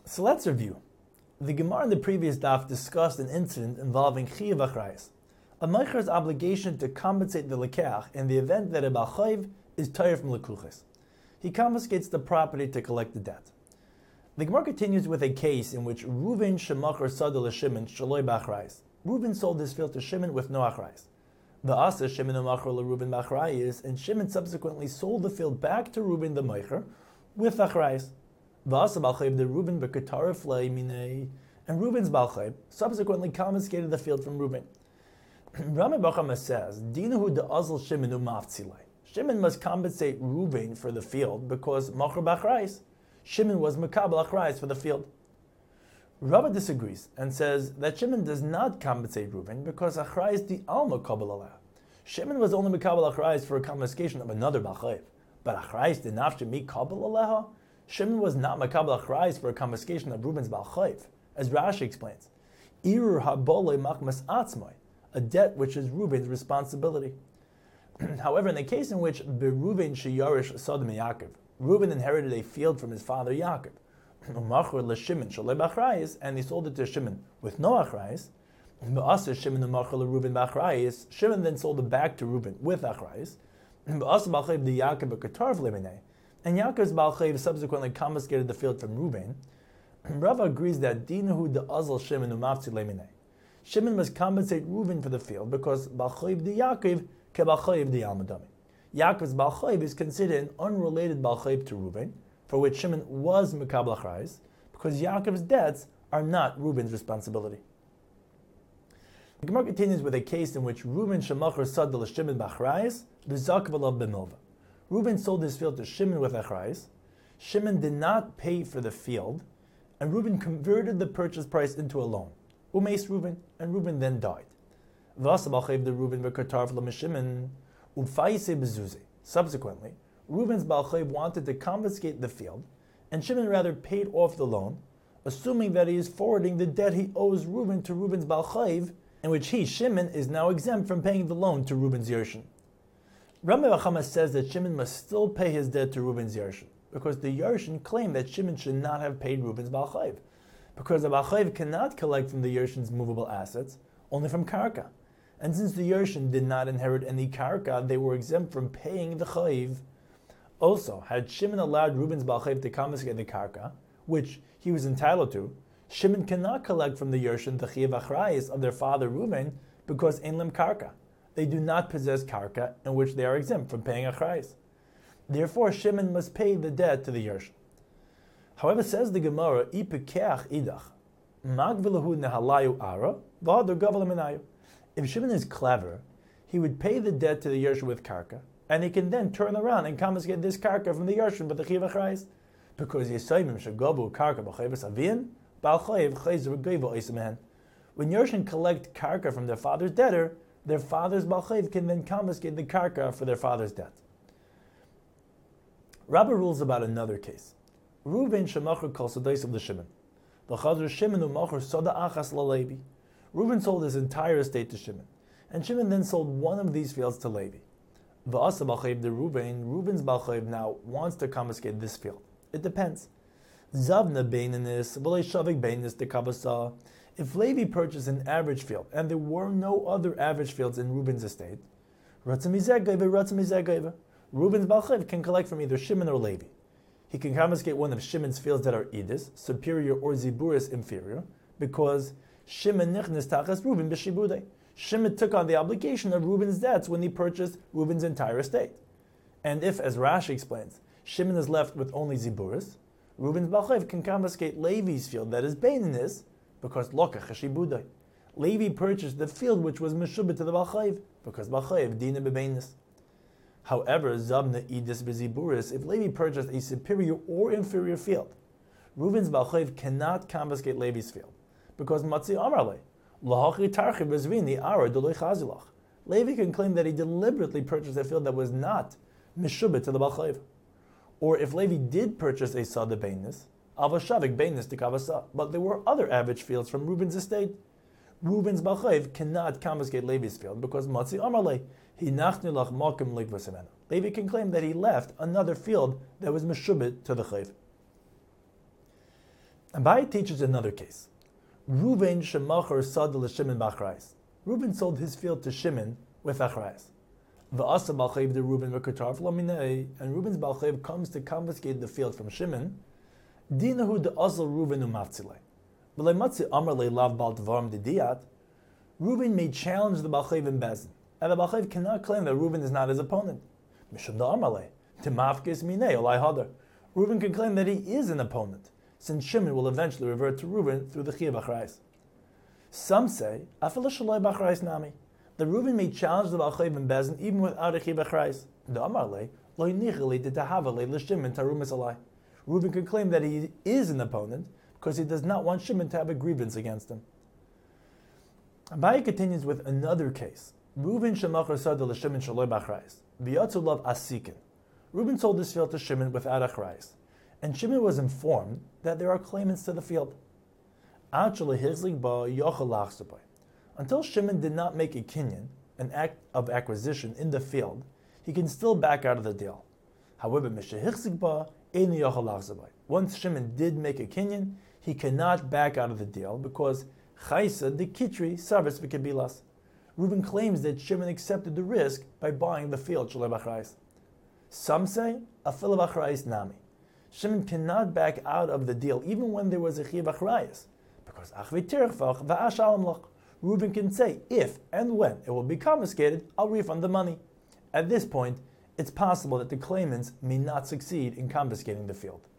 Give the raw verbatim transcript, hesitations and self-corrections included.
So let's review. The Gemara in the previous daf discussed an incident involving chiyuv achrayus, a meicher's obligation to compensate the lekeach in the event that a bal chayv is tired from lekuches. He confiscates the property to collect the debt. The Gemara continues with a case in which Reuven shemachar sada l'Shimon shaloi b'achrayus. Reuven sold his field to Shimon with no achrayus. The asa Shimon umachar leReuven b'achrayus, and Shimon subsequently sold the field back to Reuven the meicher with achrayus. The asa bal chayv the Reuven b'katar flei minei, and Reuven's bal chayv subsequently confiscated the field from Reuven. Rami bar Chama says, Dinahu de azal Shimon umaftzilei. Shimon must compensate Reuven for the field because machar b'achrayus. Shimon was makabel achrayus for the field. Rava disagrees and says that Shimon does not compensate Reuven because achrayus the alma kabel alah. Shimon was only makabel achrayus for a confiscation of another bal chayv, but achrayus the nafshe mi kabel aleha. Shimon was not makabel achrayus for a confiscation of Reuven's bal chayv, as Rashi explains. Irur habole machmas atzmai, a debt which is Reuven's responsibility. However, in the case in which Bereuven sheyarish Sodom Yaakov, Reuven inherited a field from his father Yaakov, and he sold it to Shimon with no achrayus. Shimon then sold it back to Reuven with achrayus. And Yaakov's bal chayv subsequently confiscated the field from Reuven. Rava agrees that dinahu de azal Shimon umafti leminei. Shimon must compensate Reuven for the field because bal chayv de Yaakov ke bal chayv de almadami. Yaakov's bal chayv is considered an unrelated bal chayv to Reuven, for which Shimon was mekabel achrayus, because Yaakov's debts are not Reuven's responsibility. The Gemara continues with a case in which Reuven shemachar sada l'Shimon b'achrayus b'zakav alav b'milva. Reuven sold his field to Shimon with achrayus. Shimon did not pay for the field, and Reuven converted the purchase price into a loan. Umeis Reuven, and Reuven then died. V'asa bal chayv de Reuven v'kartar v'lam Shimon u'faise b'zuze. Subsequently, Reuven's bal chayv wanted to confiscate the field, and Shimon rather paid off the loan, assuming that he is forwarding the debt he owes Reuven to Reuven's bal chayv, in which he, Shimon, is now exempt from paying the loan to Reuven's Yershin. Rami bar Chama says that Shimon must still pay his debt to Reuven's Yershin, because the Yershin claim that Shimon should not have paid Reuven's bal chayv, because the bal chayv cannot collect from the Yershin's movable assets, only from karka. And since the Yershin did not inherit any karka, they were exempt from paying the chayv. Also, had Shimon allowed Reuven's bal chayv to confiscate the karka, which he was entitled to, Shimon cannot collect from the Yershin the chiyuv achrayus of their father Reuven because ein lem karka. They do not possess karka, in which they are exempt from paying achrayus. Therefore, Shimon must pay the debt to the Yershin. However, says the Gemara, ipikeach idach, magvilahu nehalayu ara, v'hadur gaval minayu. If Shimon is clever, he would pay the debt to the Yershin with karka, and he can then turn around and confiscate this karka from the Yershin for the chiyuv achrayus, because Yisayimim shegabu karka b'chayvus avin, bal chayv chayzer geivo eismehen. When Yershin collect karka from their father's debtor, their father's bal chayv can then confiscate the karka for their father's debt. Rabbah rules about another case. Reuven shemachar kol sadais of the Shimon. The chazar Shimon umachar soda achas lalevi. Reuven sold his entire estate to Shimon, and Shimon then sold one of these fields to Levi. V'asa bal chayv de Reuven, Reuven's bal chayv now wants to confiscate this field. It depends. Zavna beinanis, v'lei shavik beinis de kavasa. If Levi purchased an average field, and there were no other average fields in Reuven's estate, Reuven's bal chayv can collect from either Shimon or Levi. He can confiscate one of Shimon's fields that are idis, superior, or ziburis, inferior, because Shimon nichnas tachas Reuven b'shibudei. Shimon took on the obligation of Reuven's debts when he purchased Reuven's entire estate. And if, as Rashi explains, Shimon is left with only ziburis, Reuven's bal chayv can confiscate Levi's field that is beinanis, because lokach hashibudei. Levi purchased the field which was meshubah to the bal chayv, because bal chayv dina bebeinis. However, zabna idis beziburis, if Levi purchased a superior or inferior field, Reuven's bal chayv cannot confiscate Levi's field, because matzi amarle, lahachi tarchi bezvini ara doloi chazilach. Levi can claim that he deliberately purchased a field that was not meshubah to the bal chayv. Or if Levi did purchase a sada beinis, avashavik beinis to kavasa, but there were other average fields from Reuven's estate, Reuven's bal chayv cannot confiscate Levi's field because matzi amarle hinachnu lach makim likvasemena. Levi can claim that he left another field that was meshubit to the chayv. Abaye teaches another case. Reuven shemachar sad l'Shimon b'achrayis. Reuven sold his field to Shimon with achrayis. V'asa balchayv de Reuven v'katar v'laminei, and Reuven's balchayv comes to confiscate the field from Shimon. Dinahu de azal Reuven umaftzilei. V'leimatzi amar leilav bal dvarim didiyat. Reuven may challenge the balchayv in Bezin, and the balchayv cannot claim that Reuven is not his opponent. Mishum da amar lei timafkes minei olai hadar. Reuven can claim that he is an opponent, since Shimon will eventually revert to Reuven through the chiyuv achrayis. Some say afilu shaloi b'achrayis nami. The Reuven may challenge the balchayv in Bezin even without a chiyuv achrayis. Da amar lei lo nicheli de tahava lei l'Shimon tarumis alai. Reuven can claim that he is an opponent because he does not want Shimon to have a grievance against him. Abaye continues with another case. Reuven shemachar sada l'Shimon shaloi b'achrayis. V'yatzu lav asikin. Reuven sold this field to Shimon without achrayis, and Shimon was informed that there are claimants to the field. Until Shimon did not make a kinyan, an act of acquisition in the field, he can still back out of the deal. However, once Shimon did make a kinyan, he cannot back out of the deal because Chaysa de Kitri Sarvis v'Kebilas. Reuven claims that Shimon accepted the risk by buying the field Shalei b'achrayis. Some say afilu b'achrayis nami. Shimon cannot back out of the deal even when there was a chiyuv achrayis, because achvi tirchvach va'ash alamlach. Reuven can say if and when it will be confiscated, I'll refund the money. At this point, it's possible that the claimants may not succeed in confiscating the field.